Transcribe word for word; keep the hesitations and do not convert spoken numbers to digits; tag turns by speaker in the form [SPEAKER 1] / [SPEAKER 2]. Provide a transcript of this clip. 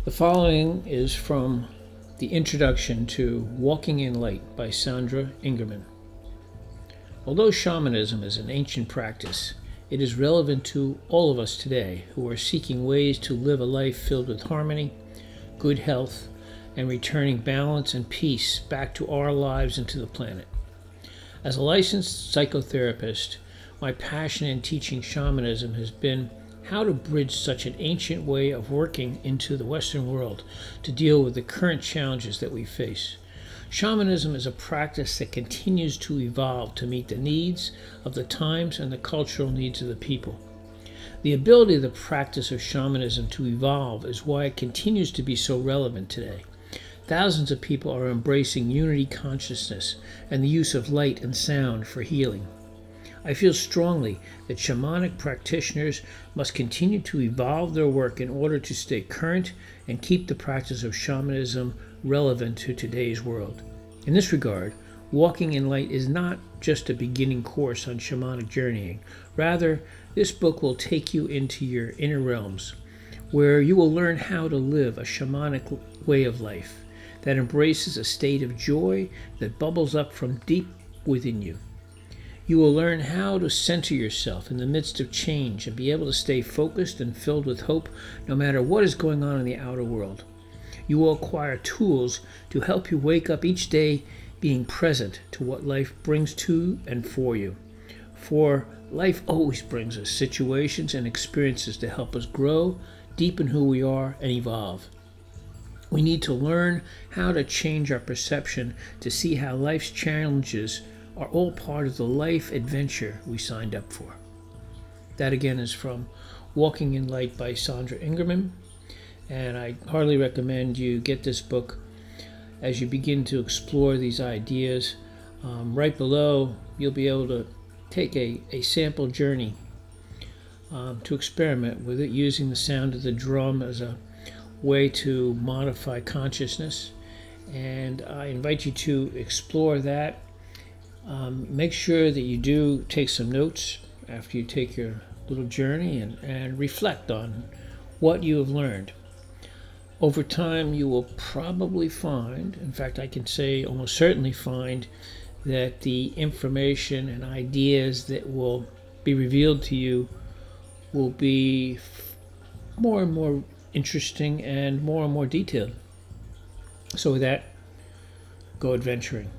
[SPEAKER 1] The following is from the introduction to Walking in Light by Sandra Ingerman. Although shamanism is an ancient practice, it is relevant to all of us today who are seeking ways to live a life filled with harmony, good health, and returning balance and peace back to our lives and to the planet. As a licensed psychotherapist, my passion in teaching shamanism has been how to bridge such an ancient way of working into the Western world to deal with the current challenges that we face. Shamanism is a practice that continues to evolve to meet the needs of the times and the cultural needs of the people. The ability of the practice of shamanism to evolve is why it continues to be so relevant today. Thousands of people are embracing unity consciousness and the use of light and sound for healing. I feel strongly that shamanic practitioners must continue to evolve their work in order to stay current and keep the practice of shamanism relevant to today's world. In this regard, Walking in Light is not just a beginning course on shamanic journeying. Rather, this book will take you into your inner realms, where you will learn how to live a shamanic way of life that embraces a state of joy that bubbles up from deep within you. You will learn how to center yourself in the midst of change and be able to stay focused and filled with hope no matter what is going on in the outer world. You will acquire tools to help you wake up each day being present to what life brings to and for you. For life always brings us situations and experiences to help us grow, deepen who we are, and evolve. We need to learn how to change our perception to see how life's challenges are all part of the life adventure we signed up for. That again is from Walking in Light by Sandra Ingerman, and I heartily recommend you get this book as you begin to explore these ideas. Um, right below, you'll be able to take a, a sample journey um, to experiment with it using the sound of the drum as a way to modify consciousness, and I invite you to explore that. Um, make sure that you do take some notes after you take your little journey and, and reflect on what you have learned. Over time, you will probably find, in fact, I can say almost certainly find, that the information and ideas that will be revealed to you will be more and more interesting and more and more detailed. So with that, go adventuring.